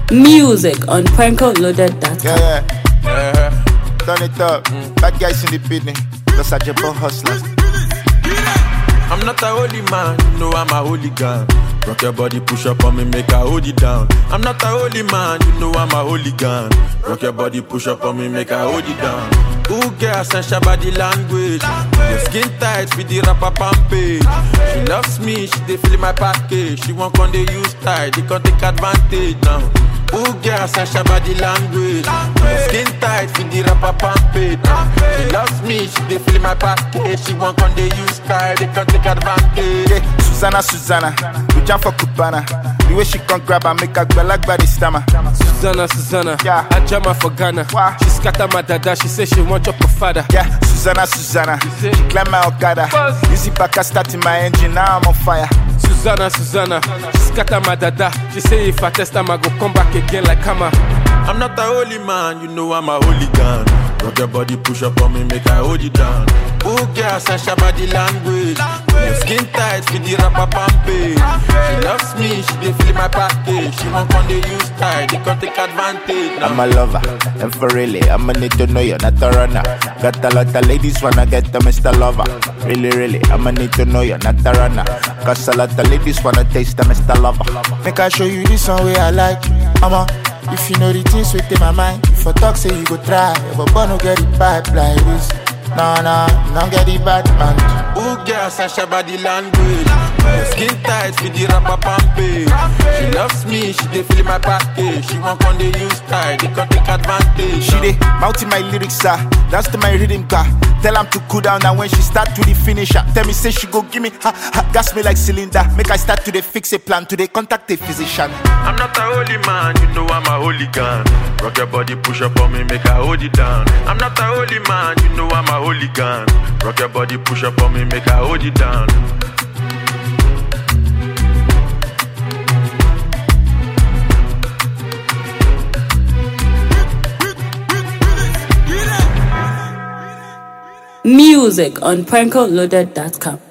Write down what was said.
Music on PrankoLoaded.com. Yeah. Turn it up. Bad guys in the building. Those are Jabba hustlers. I'm not a holy man, you know I'm a hooligan. Rock your body, push up on me, make I hold it down. I'm not a holy man, you know I'm a hooligan. Rock your body, push up on me, make I hold it down. Ooh, girl, sense body language. Your skin tight with the rapper pampage. She loves me, she dey feel my package. She won't come they use tight, they can't take advantage now. Ooh, girl, sense body language. Your skin tight with the rapper pampage. She loves me, she dey feel my package. She won't come they use tight, they can't take advantage. Yeah, Susanna, we jump for Cubana. The way she can't grab and make her go like body stammer. Susanna, Yeah. I jam her for Ghana. Wow. She scatter my dada, she say she want your father. Yeah, Susanna, she climb my Okada. Easy back, I starting my engine, now I'm on fire. Susanna, she scatter my dada. She say if I test time I go come back again like hammer. I'm not a holy man, you know I'm a hooligan. Rock your body, push up on me, make I hold it down. Ooh, girl, sense body language. Your skin tight with the rapper pampage. She loves me, she dey feel my package. She won't come they use tight, they can't take advantage. I'm a lover, and for really, I'ma need to know you're not a runner. Got a lot of ladies wanna get the Mr. Lover. Really, I'ma need to know you're not a runner. Cause a lot of ladies wanna taste the Mr. Lover. Make I show you this one way I like. If you know the things within my mind, if I talk say you go try, but no get it bad like this. No, don't get it bad, man. Ooh, girl, sense body language. Your skin tight with the rapper pampage. She loves me, she dey feel my package. She won't come they use tight, they can't take advantage. She dey mounting my lyrics, dance to my rhythm car. Tell am to cool down, and when she start to the finisher, tell me say she go give me gas me like cylinder. Make I start to the fix a plan, to the contact a physician. I'm not a holy man, you know I'm a hooligan. Rock your body, push up on me, make I hold it down. I'm not a holy man, you know I'm a hooligan. Rock your body, push up on me, make I hold it down. Music on PrankoLoaded.com.